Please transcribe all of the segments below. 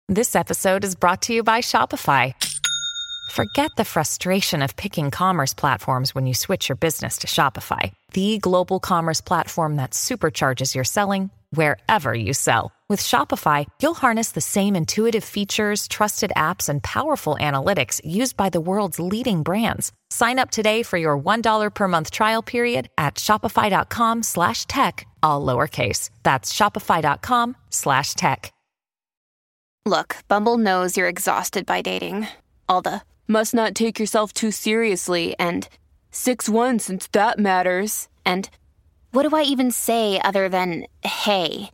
This episode is brought to you by Shopify. Forget the frustration of picking commerce platforms when you switch your business to Shopify, the global commerce platform that supercharges your selling wherever you sell. With Shopify, you'll harness the same intuitive features, trusted apps, and powerful analytics used by the world's leading brands. Sign up today for your $1 per month trial period at shopify.com/tech, all lowercase. That's shopify.com/tech. Look, Bumble knows you're exhausted by dating. All the must not take yourself too seriously and 6'1" since that matters. And what do I even say other than hey?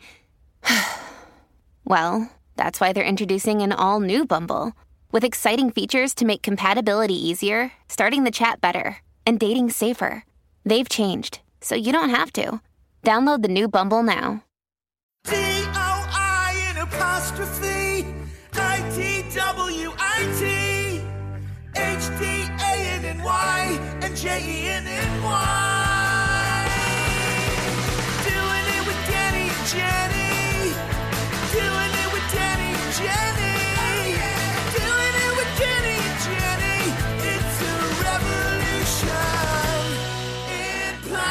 Well, that's why they're introducing an all-new Bumble with exciting features to make compatibility easier, starting the chat better, and dating safer. They've changed, so you don't have to. Download the new Bumble now. DOI'Apostrophe HDANNY and JENNY. Doing it with Danny and Jenny. Doing it with Danny and Jenny. Doing it with Danny and Jenny. It's a revolution in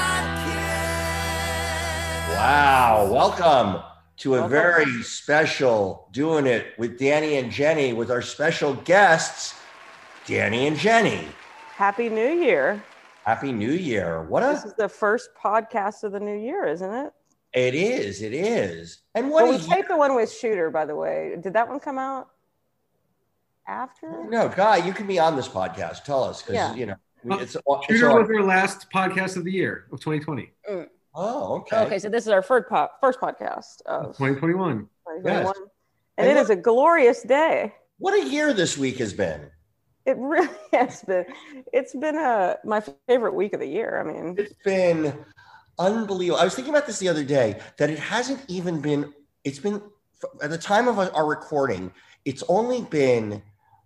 podcast. Wow, welcome to a very special Doing It with Danny and Jenny with our special guests, Danny and Jenny. Happy New Year. Happy New Year. This is the first podcast of the new year, isn't it? It is. And we taped the one with Shooter, by the way. Did that one come out after? No, Guy, you can be on this podcast. Tell us, because Shooter was our last podcast of the year of 2020. Oh, okay. Okay, so this is our first podcast of 2021. Yes. And it is a glorious day. What a year this week has been. It really has been. It's been my favorite week of the year. I mean, it's been unbelievable. I was thinking about this the other day, that it hasn't even been, it's been, at the time of our recording, it's been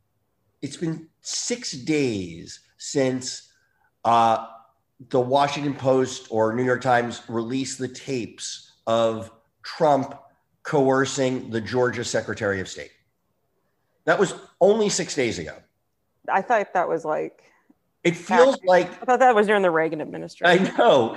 6 days since the Washington Post or New York Times released the tapes of Trump coercing the Georgia Secretary of State. That was only 6 days ago. I thought that was like... It feels like... I thought that was during the Reagan administration. I know.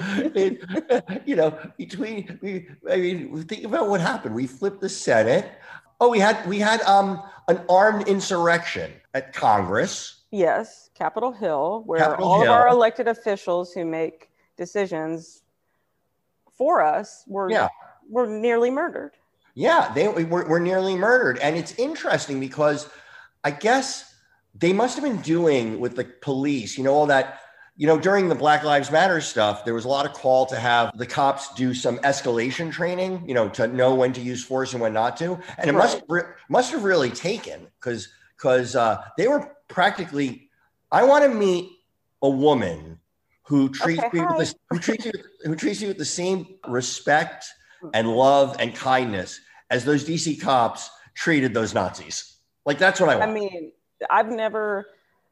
Think about what happened. We flipped the Senate. Oh, we had an armed insurrection at Congress. Yes, Capitol Hill, where all of our elected officials who make decisions for us were nearly murdered. Yeah, they were nearly murdered. And it's interesting because I guess they must have been doing with the police, all that, during the Black Lives Matter stuff, there was a lot of call to have the cops do some escalation training, to know when to use force and when not to. And it must have really taken because they were practically, I want to meet a woman who treats you with the same respect and love and kindness as those DC cops treated those Nazis. Like, that's what I want. I mean, I've never,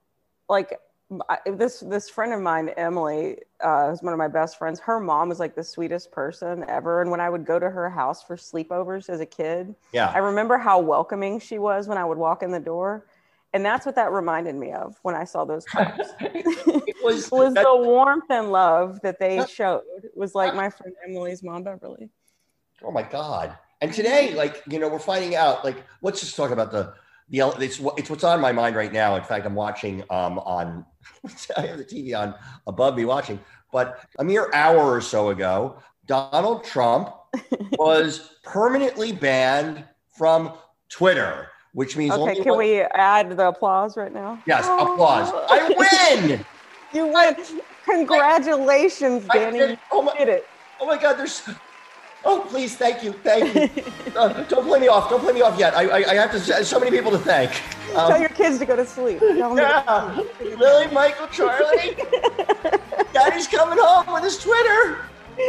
this friend of mine, Emily, is one of my best friends. Her mom was like the sweetest person ever. And when I would go to her house for sleepovers as a kid, I remember how welcoming she was when I would walk in the door. And that's what that reminded me of when I saw those cops. It was the warmth and love that they showed. It was like my friend Emily's mom, Beverly. Oh my God. And today, we're finding out, let's just talk about it's what's on my mind right now. In fact, I'm watching I have the TV on above me watching, but a mere hour or so ago, Donald Trump was permanently banned from Twitter, which means can we add the applause right now? Yes, applause. I win. You win. Congratulations, Danny. You did it. Oh my God, oh, please, thank you. Don't play me off yet. I have so many people to thank. Tell your kids to go to sleep. Really, Michael, Charlie? Daddy's coming home with his Twitter.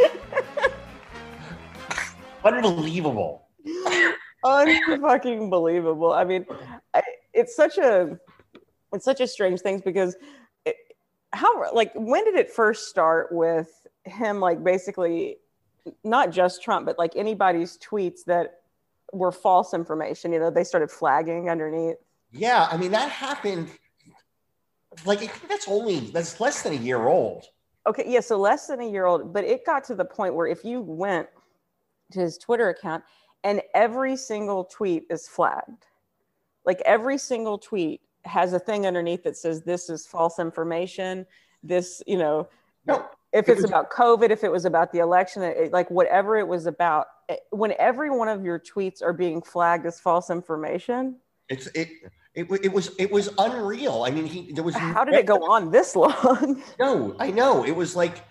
Unbelievable. Unfucking believable. I mean, it's such a strange thing because when did it first start with him, basically not just Trump, but anybody's tweets that were false information. You know, they started flagging underneath. Yeah, I mean, that happened, like, I think that's less than a year old. Okay, yeah, so less than a year old, but it got to the point where if you went to his Twitter account and every single tweet is flagged, like every single tweet has a thing underneath that says this is false information, this, you know, no, if it's about COVID, if it was about the election, like whatever it was about, when every one of your tweets are being flagged as false information, it was unreal. I mean, there was. How did it go on this long? No, I know. It was like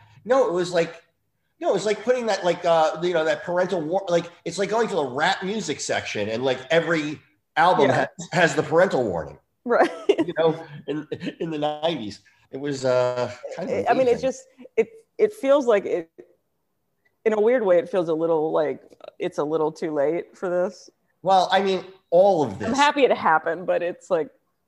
putting that, like, you know, that parental like, it's like going to the rap music section and like every album has the parental warning. Right. You know, in the 90s. It was kind of I mean, it feels like it, in a weird way, it feels a little like it's a little too late for this. Well, I mean, all of this. I'm happy it happened, but it's like.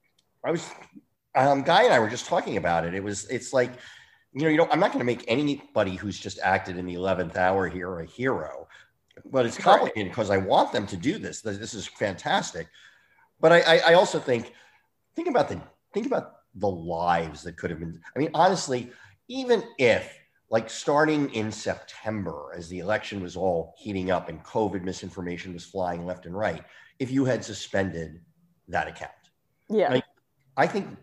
Guy and I were just talking about it. It's like, you know, I'm not going to make anybody who's just acted in the 11th hour here a hero, but it's complicated because I want them to do this. This is fantastic. But I also think about the lives that could have been. I mean, honestly, even if, like, starting in September, as the election was all heating up and COVID misinformation was flying left and right, if you had suspended that account, like, I think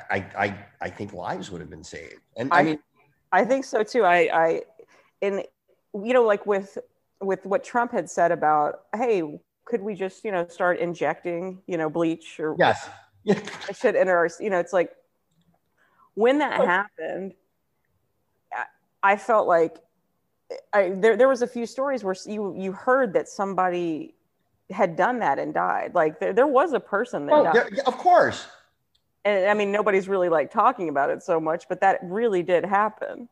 lives would have been saved. And I think so too. And you know, like with what Trump had said about, hey, could we just, you know, start injecting, you know, bleach or shit in our, you know, it's like when that happened, I felt like there was a few stories where you heard that somebody had done that and died. Like there was a person that died. Yeah, of course. And I mean, nobody's really like talking about it so much, but that really did happen.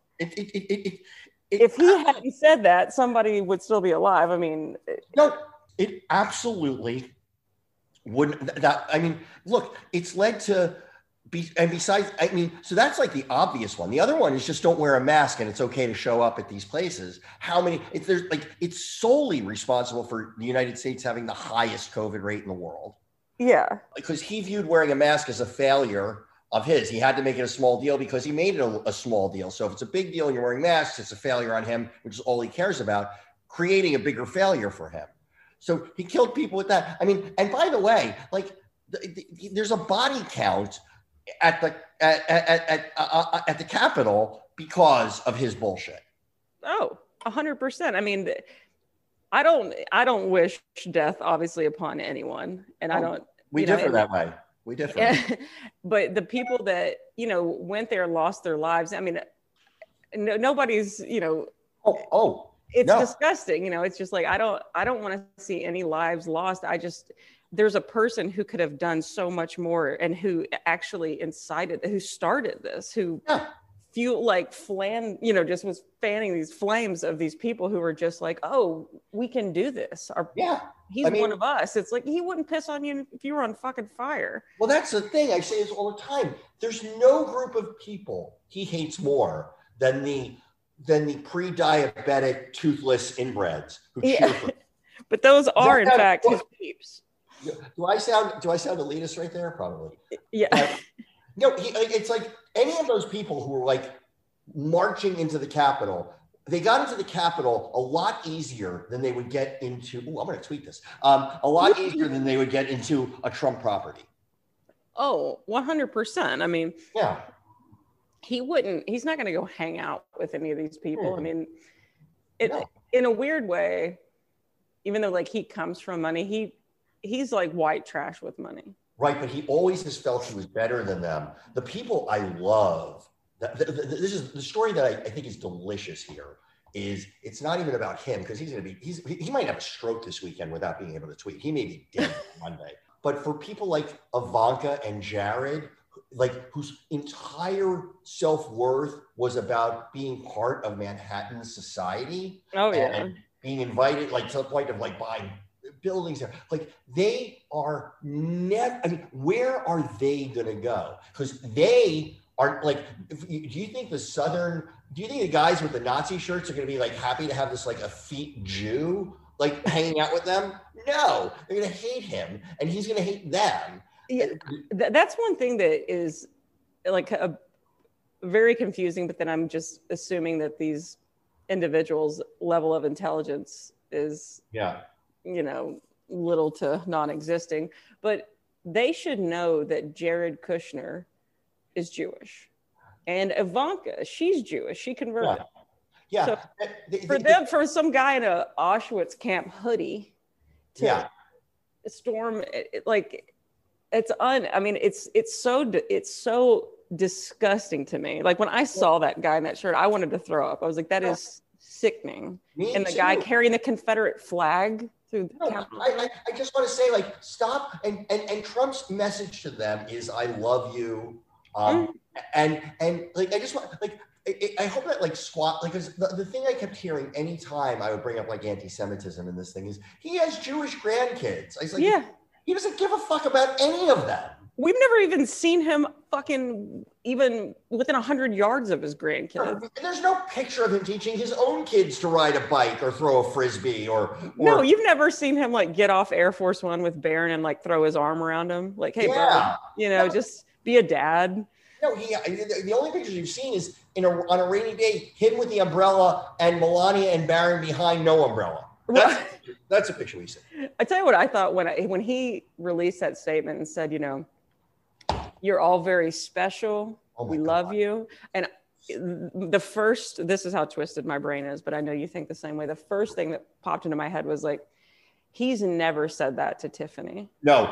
If he hadn't said that, somebody would still be alive. I mean, no, it absolutely wouldn't. That, I mean, look, it's led to and besides, I mean, so that's like the obvious one. The other one is just don't wear a mask and it's okay to show up at these places. How many? It's solely responsible for the United States having the highest COVID rate in the world. Yeah. Because he viewed wearing a mask as a failure of his. He had to make it a small deal because he made it a small deal. So if it's a big deal and you're wearing masks, it's a failure on him, which is all he cares about, creating a bigger failure for him. So he killed people with that. I mean, and by the way, like there's a body count at the Capitol because of his bullshit. Oh, 100%. I mean, I don't wish death, obviously, upon anyone, and I don't. We differ that way. We differ. But the people that, you know, went there, lost their lives. I mean, nobody's, you know. It's disgusting. You know, it's just like I don't want to see any lives lost. There's a person who could have done so much more and who actually who started this, who just was fanning these flames of these people who were just like, oh, we can do this. He's one of us. It's like, he wouldn't piss on you if you were on fucking fire. Well, that's the thing. I say this all the time. There's no group of people he hates more than the pre-diabetic, toothless inbreds who cheer for him. But those are, in fact, his peeps. Do I sound elitist right there? Probably. Yeah. No, it's like any of those people who were like marching into the Capitol, they got into the Capitol a lot easier than they would get into, I'm going to tweet this, a lot easier than they would get into a Trump property. Oh, 100%. I mean, yeah. He's not going to go hang out with any of these people. I mean, in a weird way, even though like he comes from money, he's like white trash with money. Right, but he always has felt he was better than them. The people I love, this is the story that I think is delicious here, is it's not even about him because he might have a stroke this weekend without being able to tweet. He may be dead on Monday. But for people like Ivanka and Jared, like whose entire self-worth was about being part of Manhattan society. Oh, yeah. And being invited, like to the point of like buying buildings there, like they are never. I mean, where are they going to go? Because they are like. Do you think the guys with the Nazi shirts are going to be like happy to have this like effete Jew like hanging out with them? No, they're going to hate him and he's going to hate them. Yeah, that's one thing that is like a very confusing, but then I'm just assuming that these individuals' level of intelligence is, little to non-existing, but they should know that Jared Kushner is Jewish and Ivanka, she's Jewish. She converted. Yeah. So for some guy in a Auschwitz camp hoodie to storm, it's so disgusting to me. Like when I saw that guy in that shirt, I wanted to throw up. I was like, that is sickening. And the guy carrying the Confederate flag through the Capitol. I just want to say, like, stop. And Trump's message to them is, I love you. And like, I just want, like, I hope that like squat, like, because the thing I kept hearing anytime I would bring up like anti-Semitism in this thing is he has Jewish grandkids. I was like, he doesn't give a fuck about any of them. We've never even seen him fucking even within 100 yards of his grandkids. There's no picture of him teaching his own kids to ride a bike or throw a Frisbee or No, you've never seen him like get off Air Force One with Barron and like throw his arm around him. Like, hey, bro, just be a dad. No, the only pictures you've seen is on a rainy day, him with the umbrella and Melania and Barron behind no umbrella. That's a picture we see. I tell you what I thought when he released that statement and said, you're all very special. We love you. And this is how twisted my brain is, but I know you think the same way. The first thing that popped into my head was like, he's never said that to Tiffany. No.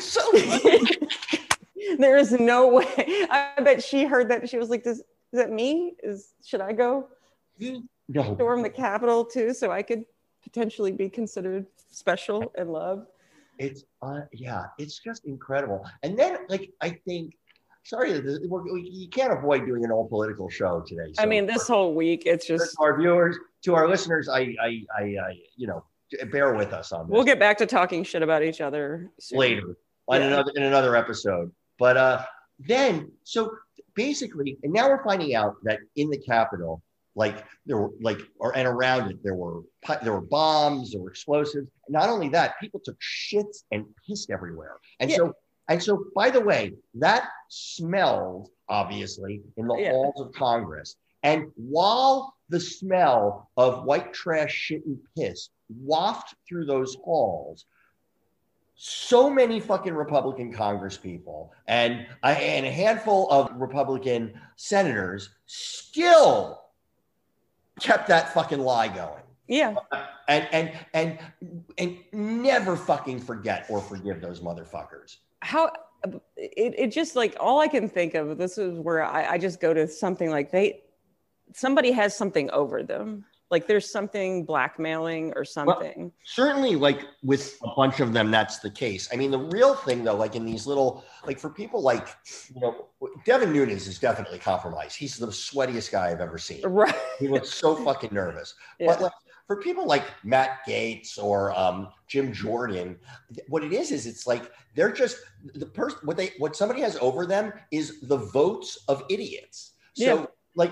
There is no way. I bet she heard that. She was like, is that me? Should I go storm the Capitol too, so I could potentially be considered special and loved? It's it's just incredible. And then, like, I think, you can't avoid doing an all political show today. So I mean, this whole week, it's just to our viewers, to our listeners. I bear with us on this. We'll get back to talking shit about each other soon. Later in another episode. But then, so basically, and now we're finding out that in the Capitol, like there were and around it, there were bombs, there were explosives. Not only that, people took shits and pissed everywhere. And so, by the way, that smelled obviously in the halls of Congress. And while the smell of white trash, shit, and piss wafted through those halls, so many fucking Republican Congress people and a handful of Republican senators still kept that fucking lie going. Yeah. And never fucking forget or forgive those motherfuckers. How it just like all I can think of, this is where I just go to something like somebody has something over them. Like there's something blackmailing or something. Well, certainly, like with a bunch of them, that's the case. I mean, the real thing though, like in these little, like for people like, Devin Nunes is definitely compromised. He's the sweatiest guy I've ever seen. Right. He looks so fucking nervous. Yeah. But like for people like Matt Gaetz or Jim Jordan, what it is it's like they're just the person. What somebody has over them is the votes of idiots. So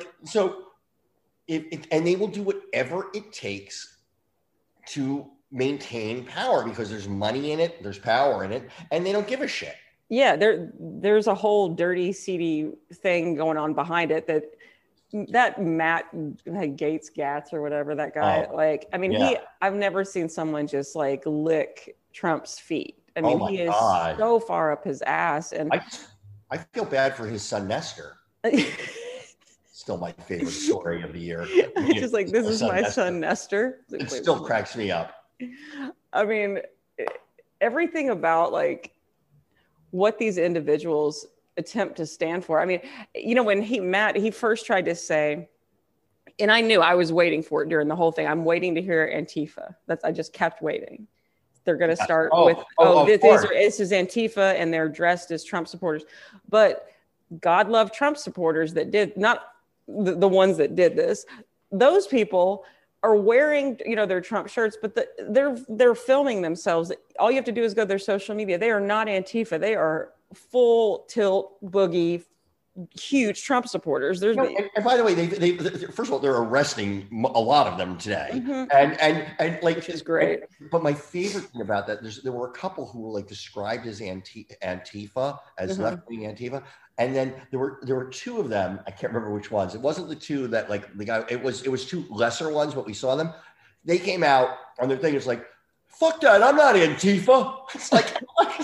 and they will do whatever it takes to maintain power because there's money in it, there's power in it, and they don't give a shit. Yeah, there's a whole dirty, seedy thing going on behind it that Matt Gaetz or whatever, that guy, I've never seen someone just like lick Trump's feet. I mean, he is so far up his ass. And I feel bad for his son, Nestor. Still my favorite story of the year. Just like, this is my son, Nestor. It still cracks me up. I mean, everything about like what these individuals attempt to stand for. I mean, when he first tried to say, and I knew I was waiting for it during the whole thing. I'm waiting to hear Antifa. I just kept waiting. They're going to start this is Antifa and they're dressed as Trump supporters. But God love Trump supporters that did not the ones that did this. Those people are wearing, their Trump shirts, but they're filming themselves. All you have to do is go to their social media. They are not Antifa. They are full tilt boogie huge Trump supporters. There's and by the way, they first of all, they're arresting a lot of them today, and like, which is great. But my favorite thing about that, there were a couple who were like described as Antifa, as left-wing Antifa, and then there were two of them. I can't remember which ones. It wasn't the two that like the guy. It was two lesser ones, but we saw them. They came out on their thing. It's like, fuck that! I'm not Antifa. It's like,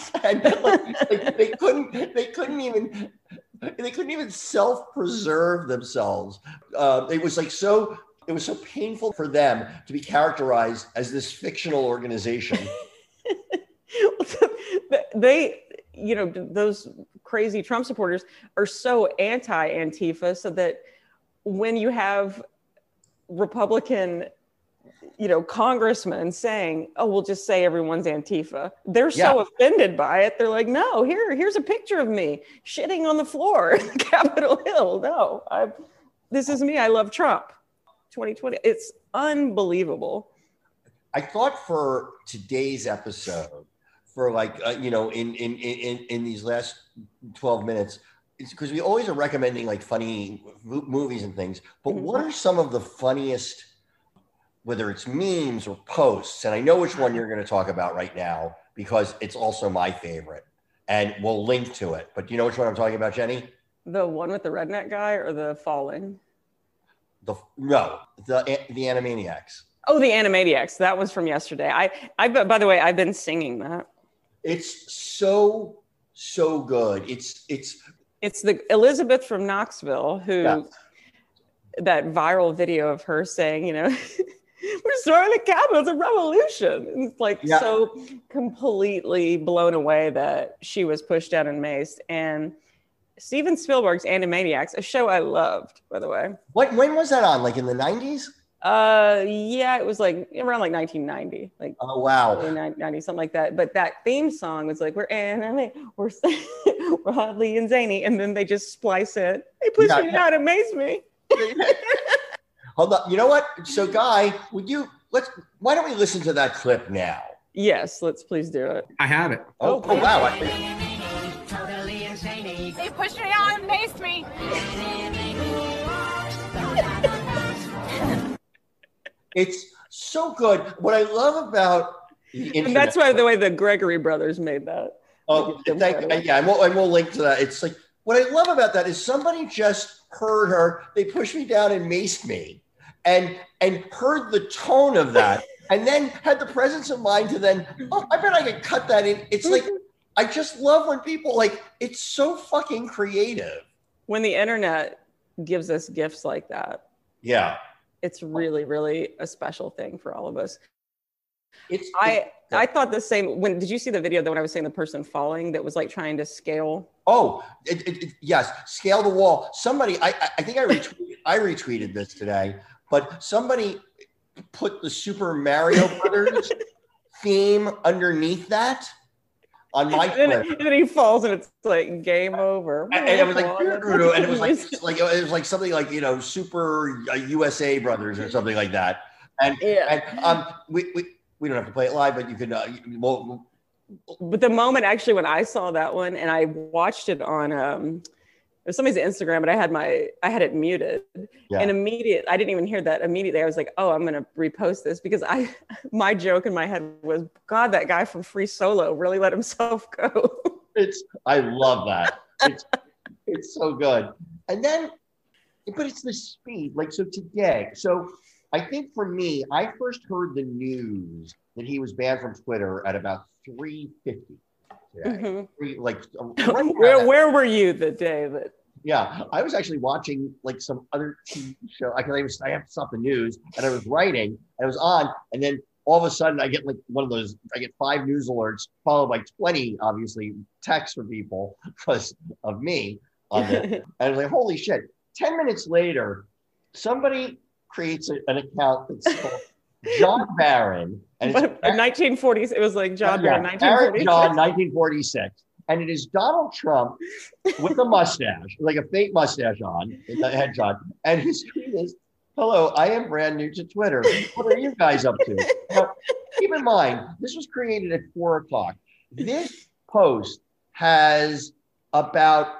they couldn't even self-preserve themselves. It was so painful for them to be characterized as this fictional organization. They, those crazy Trump supporters are so anti-Antifa, so that when you have Republican congressmen saying, "Oh, we'll just say everyone's Antifa," they're so offended by it. They're like, "No, here's a picture of me shitting on the floor in Capitol Hill. No, this is me. I love Trump." 2020. It's unbelievable. I thought for today's episode, for in these last 12 minutes, it's because we always are recommending like funny movies and things. But what are some of the funniest, whether it's memes or posts? And I know which one you're going to talk about right now because it's also my favorite, and we'll link to it. But do you know which one I'm talking about, Jenny? The one with the redneck guy or the falling? The Animaniacs. Oh, the Animaniacs. That was from yesterday. I by the way, I've been singing that. It's so good. It's the Elizabeth from Knoxville who that viral video of her saying, we're starting the Capitol, it's a revolution. And it's like so completely blown away that she was pushed down and maced. And Steven Spielberg's Animaniacs, a show I loved, by the way. When was that on? Like in the 90s? It was like around like 1990. Like, oh wow, 90, something like that. But that theme song was like, we're Hadley and Zany, and then they just splice it. They pushed me down and maced me. Hold on. You know what? So, Guy, why don't we listen to that clip now? Yes, let's please do it. I have it. Oh wow. Totally insane. They pushed me out and maced me. It's so good. What I love about the internet, and that's why the way the Gregory brothers made that. Oh, and we'll link to that. It's like, what I love about that is somebody just heard her. They pushed me down and maced me, and heard the tone of that, and then had the presence of mind to then, I bet I could cut that in. It's like, I just love when people it's so fucking creative. When the internet gives us gifts like that. Yeah. It's really, really a special thing for all of us. I thought the same. Did you see the video that when I was saying the person falling that was like trying to scale? Oh, yes, scale the wall. Somebody, I think I retweeted this today, but somebody put the Super Mario Brothers theme underneath that on my Twitter. And then he falls and it's like game over. And it was like, and it was like something like, Super USA Brothers or something like that. And we don't have to play it live, but you can. But the moment actually when I saw that one and I watched it on somebody's Instagram, but I had it muted, and I didn't even hear that immediately. I was like, oh, I'm gonna repost this because my joke in my head was, God, that guy from Free Solo really let himself go. I love that. It's so good. And then, but it's the speed. So today, I think for me, I first heard the news that he was banned from Twitter at about 3:50 today. Where were you the day that? Yeah, I was actually watching some other TV show. I have to stop the news, and I was writing, and I was on, and then all of a sudden I get one of those. I get 5 news alerts followed by 20, obviously, texts from people because of me on it. And I was like, holy shit! 10 minutes later, somebody creates an account that's called John Barron. And it's 1940s, it was like John Barron, 1946. John, 1946. And it is Donald Trump with a mustache, like a fake mustache on, the headshot. And his tweet is, hello, I am brand new to Twitter. What are you guys up to? Now, keep in mind, this was created at 4:00. This post has about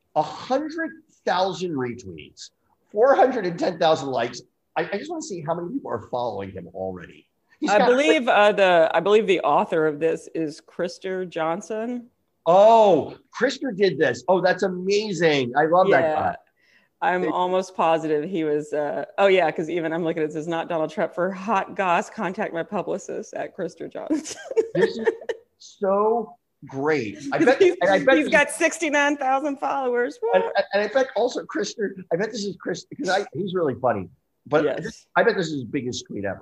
100,000 retweets, 410,000 likes. I just want to see how many people are following him already. I believe the author of this is Krister Johnson. Oh, Krister did this. Oh, that's amazing. I love that guy. I'm almost positive he was. Because even I'm looking at it says not Donald Trump for hot goss. Contact my publicist at Krister Johnson. This is so great. I bet he's got 69,000 followers. And I bet also Krister. I bet this is Chris because he's really funny. But I bet this is his biggest tweet ever.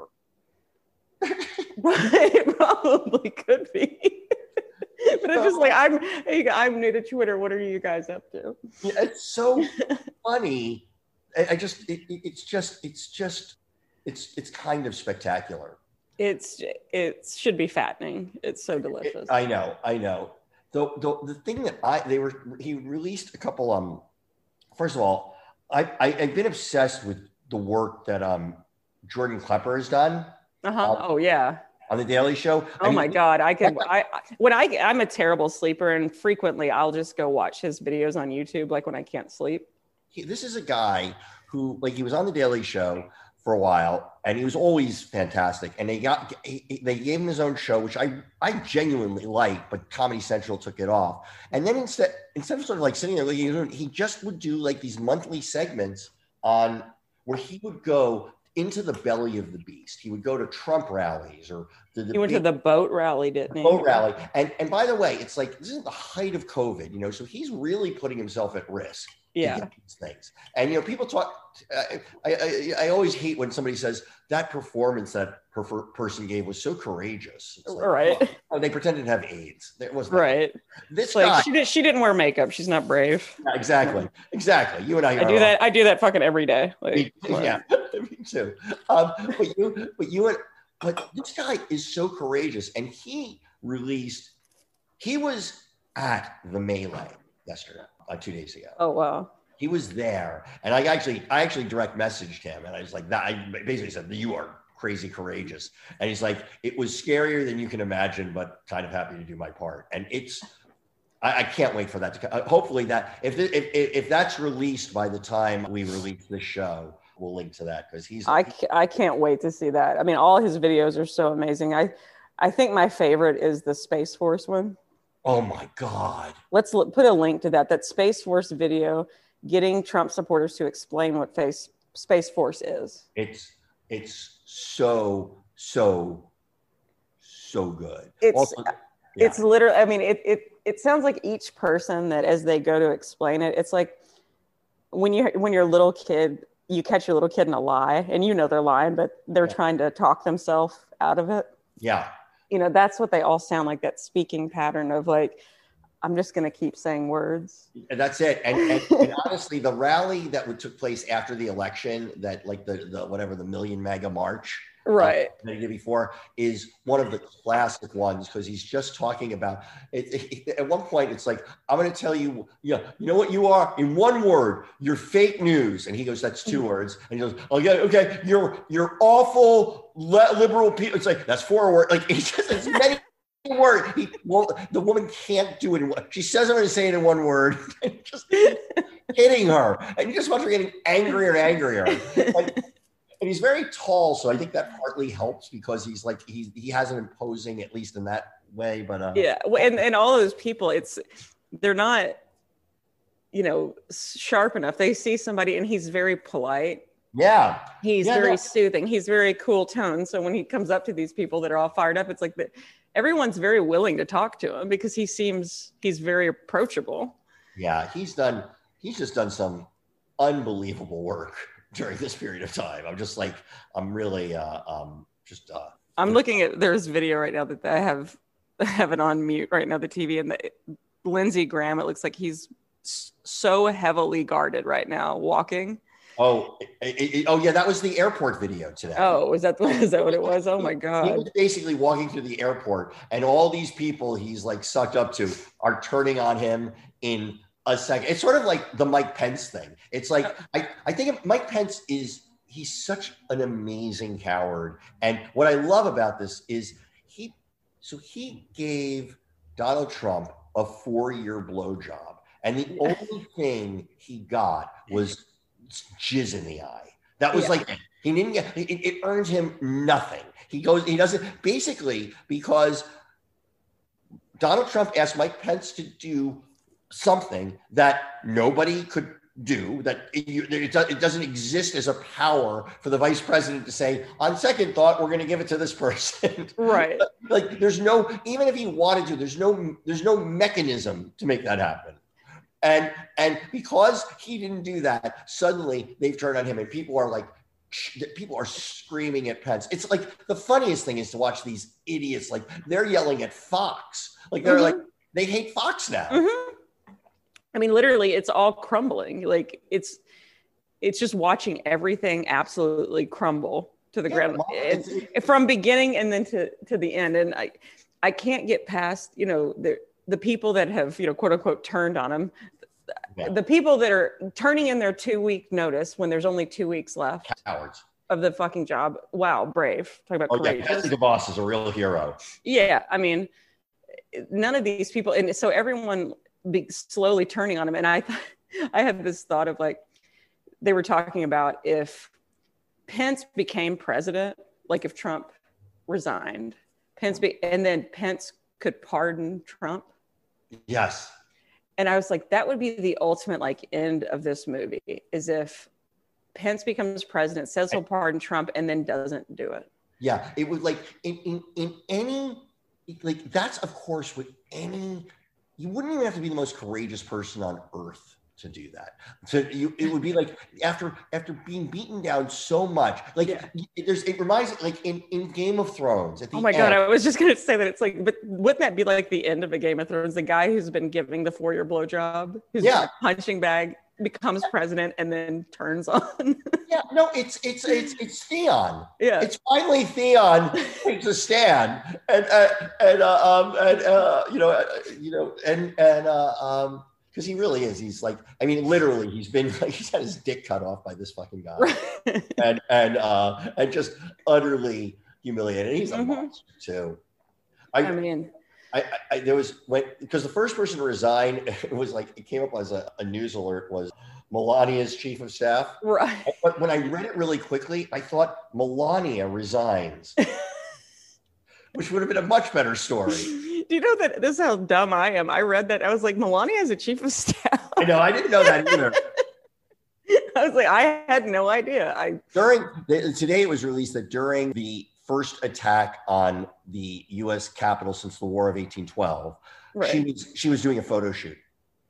It probably could be. But it's just like I'm new to Twitter. What are you guys up to? Yeah, it's so funny. It's kind of spectacular. It should be fattening. It's so delicious. I know. The thing that he released a couple. First of all, I've been obsessed with the work that Jordan Klepper has done. On the Daily Show. My God. I'm a terrible sleeper, and frequently I'll just go watch his videos on YouTube, like when I can't sleep. This is a guy who, he was on the Daily Show for a while, and he was always fantastic. And they gave him his own show, which I genuinely like, but Comedy Central took it off. And then instead of sort of sitting there, he just would do these monthly segments on where he would go into the belly of the beast. He would go to Trump rallies or he went to the boat rally, didn't he? Boat rally. And by the way, it's this is the height of COVID, so he's really putting himself at risk. Yeah. These things. And, people talk, I always hate when somebody says that performance that person gave was so courageous. It's right. Oh, they pretended to have AIDS. It wasn't right. This guy, she didn't wear makeup. She's not brave. Yeah, exactly. You and I do that fucking every day. Me too. But this guy is so courageous, and he was at the melee yesterday, 2 days ago. Oh wow. He was there, and I actually direct messaged him, and I was like, I basically said, "You are crazy courageous," and he's like, "It was scarier than you can imagine, but kind of happy to do my part." And I can't wait for that to come. Hopefully, that if that's released by the time we release this show, we'll link to that because I can't wait to see that. I mean, all his videos are so amazing. I think my favorite is the Space Force one. Oh my God! Let's put a link to that Space Force video, getting Trump supporters to explain what Space Force is. It's so good. It's literally. I mean, it sounds like each person that as they go to explain it, it's like when you're a little kid, you catch your little kid in a lie, and they're lying, but they're trying to talk themselves out of it. Yeah. That's what they all sound like, that speaking pattern of I'm just going to keep saying words. And that's it. And honestly, the rally that took place after the election, that the Million MAGA March, right, that he did before, is one of the classic ones because he's just talking about it. At one point, it's like, I'm going to tell you, you know what you are in one word, you're fake news. And he goes, that's 2 words. And he goes, oh yeah, okay, you're awful liberal people. It's like, that's 4 words. It's just as many words. The woman can't do it. She says I'm going to say it in 1 word. And just hitting her. And you just watch her getting angrier and angrier. And he's very tall, so I think that partly helps because he has an imposing, at least in that way. But and all of those people, they're not, sharp enough. They see somebody, and he's very polite. Yeah, he's very soothing. He's very cool tone. So when he comes up to these people that are all fired up, it's like everyone's very willing to talk to him because he's very approachable. Yeah, he's just done some unbelievable work during this period of time. I'm just I'm really I'm looking at, there's video right now that I have it on mute right now, the TV, and Lindsey Graham, it looks like he's so heavily guarded right now walking. Oh yeah, that was the airport video today. Oh, is that what it was? Oh my God. He was basically walking through the airport, and all these people he's sucked up to are turning on him in a second. It's sort of like the Mike Pence thing. It's like I think Mike Pence he's such an amazing coward. And what I love about this is he gave Donald Trump a 4-year blowjob. And the only thing he got was jizz in the eye. That was like, he didn't get, it earns him nothing. He doesn't, basically, because Donald Trump asked Mike Pence to do something that nobody could do, that it doesn't exist as a power for the vice president to say, on second thought, we're going to give it to this person. Right. Like there's no, even if he wanted to, there's no mechanism to make that happen. And because he didn't do that, suddenly they've turned on him, and people are screaming at Pence. It's like the funniest thing is to watch these idiots, like they're yelling at Fox. Like they're like, they hate Fox now. I mean, literally, it's all crumbling. Like it's just watching everything absolutely crumble to the ground from beginning and then to the end. And I can't get past, the people that have, quote unquote, turned on him. Yeah. The people that are turning in their 2-week notice when there's only 2 weeks left. Cowards. Of the fucking job. Wow, brave. Talk about courageous. Yeah, Betsy DeVos is a real hero. Yeah, I mean, none of these people, and so everyone be slowly turning on him. And I had this thought of like, they were talking about if Pence became president, like if Trump resigned, and then Pence could pardon Trump. Yes. And I was like, that would be the ultimate like end of this movie, is if Pence becomes president, says he'll pardon Trump, and then doesn't do it. Yeah, it would like in any, like that's of course with any, you wouldn't even have to be the most courageous person on earth to do that. So it would be like after being beaten down so much, like it reminds me like in Game of Thrones at the end. God, I was just gonna say that it's like, but wouldn't that be like the end of a Game of Thrones? The guy who's been giving the 4-year blowjob, who's in a punching bag, becomes president and then turns on. Yeah, no, it's Theon. Yeah, it's finally Theon takes a stand, and because he really is. He's like, I mean, literally, he's been like, he's had his dick cut off by this fucking guy, and just utterly humiliated. And he's a monster too. I mean, there was because the first person to resign, it was like it came up as a news alert, was Melania's chief of staff. Right. But when I read it really quickly, I thought Melania resigns, which would have been a much better story. Do you know that this is how dumb I am? I read that. I was like, Melania is a chief of staff. I know. I didn't know that either. I was like, I had no idea. Today it was released that during the first attack on the U.S. Capitol since the War of 1812, right, she was doing a photo shoot.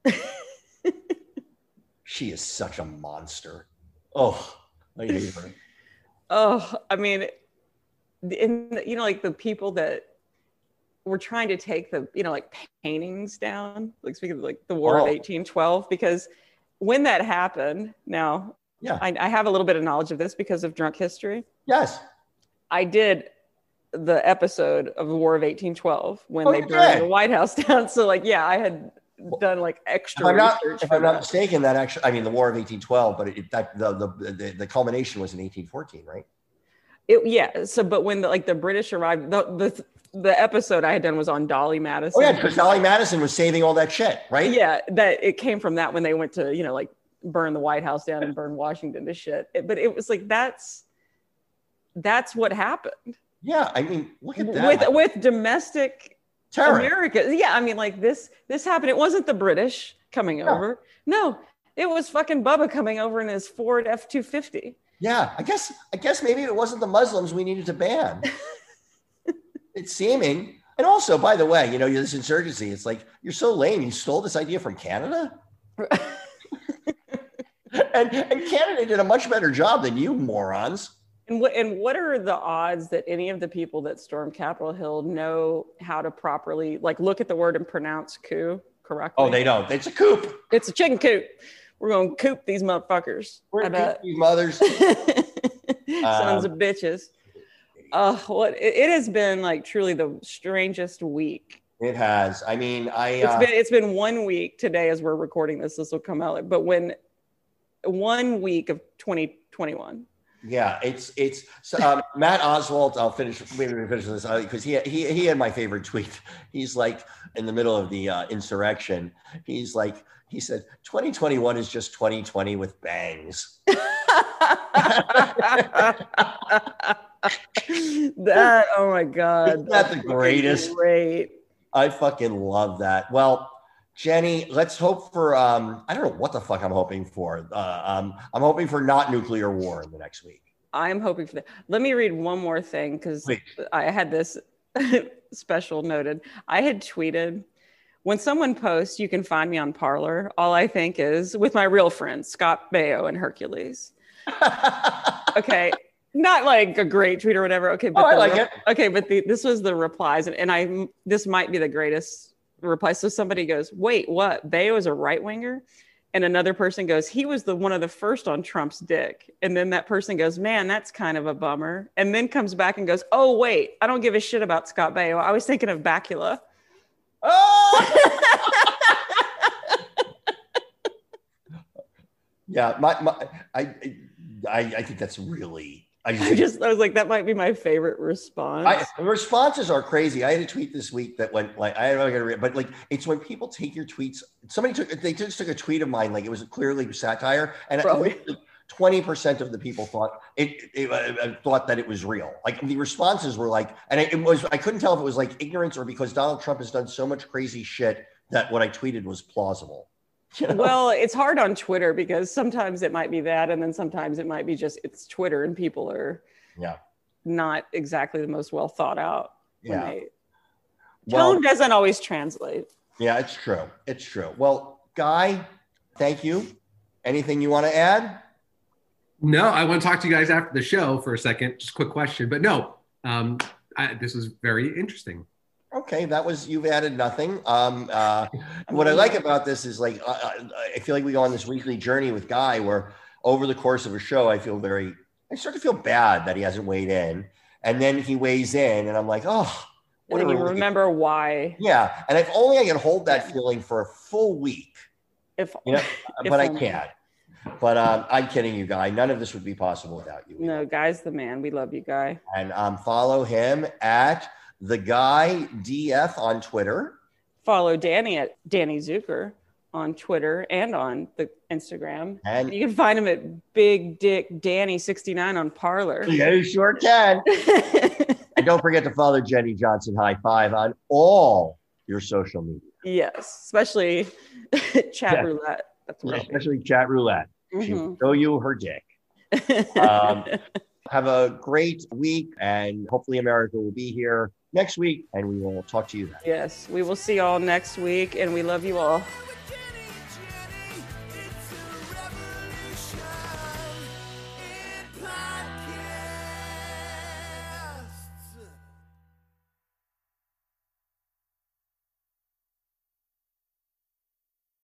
She is such a monster. Oh, I hate her. Oh, I mean, like the people that were trying to take the, like paintings down, like speaking of like the War of 1812, because when that happened, now, I have a little bit of knowledge of this because of Drunk History. Yes. I did the episode of the War of 1812 when they burned the White House down. So like, I had done like extra research. If I'm not mistaken, that actually, I mean, the War of 1812, but the culmination was in 1814, right? So, but when the British arrived, the episode I had done was on Dolly Madison. Oh yeah, because Dolly Madison was saving all that shit, right? Yeah, that it came from that when they went to, like burn the White House down and burn Washington to shit. But it was like, that's what happened. Yeah, I mean, look at that. With domestic terror. America. Yeah, I mean, like this happened. It wasn't the British coming over. No, it was fucking Bubba coming over in his Ford F-250. Yeah, I guess maybe it wasn't the Muslims we needed to ban. It's seeming. And also, by the way, this insurgency, it's like, you're so lame. You stole this idea from Canada? and Canada did a much better job than you morons. And what are the odds that any of the people that stormed Capitol Hill know how to properly look at the word and pronounce coup correctly? Oh, they don't. It's a coup. It's a chicken coop. We're going to coop these motherfuckers. We're going to coop these mothers. Sons of bitches. It has been truly the strangest week. It has. I mean, it's been 1 week today as we're recording this. This will come out. But when 1 week of 2021. Yeah, it's Matt Oswalt. I'll finish this because he had my favorite tweet. He's like in the middle of the insurrection. He said 2021 is just 2020 with bangs. Oh my God. Isn't that the greatest? Great. I fucking love that. Well, Jenny, let's hope for, I don't know what the fuck I'm hoping for. I'm hoping for not nuclear war in the next week. I'm hoping for that. Let me read one more thing because I had this special noted. I had tweeted, when someone posts, you can find me on Parler, all I think is with my real friends, Scott Baio and Hercules. Okay. Not like a great tweet or whatever. Okay. But I like it. Okay. But this was the replies. And this might be the greatest reply. So somebody goes, wait, what? Baio is a right winger? And another person goes, he was one of the first on Trump's dick. And then that person goes, man, that's kind of a bummer. And then comes back and goes, oh, wait, I don't give a shit about Scott Baio. I was thinking of Bakula. Oh! Yeah. I think that's really, I was like, that might be my favorite response. Responses are crazy. I had a tweet this week that went like, I don't know if I'm gonna read, but like, it's when people take your tweets. They just took a tweet of mine, like it was clearly satire, and 20% of the people thought thought that it was real. Like the responses were like, and I couldn't tell if it was like ignorance or because Donald Trump has done so much crazy shit that what I tweeted was plausible. You know? Well, it's hard on Twitter because sometimes it might be that, and then sometimes it might be just it's Twitter and people are not exactly the most well thought out. Tone doesn't always translate. Yeah, it's true. It's true. Well, Guy, thank you. Anything you want to add? No, I want to talk to you guys after the show for a second. Just a quick question, but no, this was very interesting. Okay, you've added nothing. What I like about this is like, I feel like we go on this weekly journey with Guy where over the course of a show, I start to feel bad that he hasn't weighed in. And then he weighs in and I'm like, oh. And then you remember why. Yeah. And if only I can hold that feeling for a full week, but I can't. But I'm kidding you, Guy. None of this would be possible without you. No, Guy's the man. We love you, Guy. And follow him at The Guy DF on Twitter. Follow Danny at Danny Zucker on Twitter and on the Instagram. And you can find him at Big Dick Danny 69 on Parler. Yeah, you sure can. And don't forget to follow Jenny Johnson High Five on all your social media. Yes, especially Chat Roulette. That's right. Especially Chat Roulette. She will show you her dick. Have a great week, and hopefully America will be here next week, and we will talk to you then. Yes, we will see you all next week, and we love you all.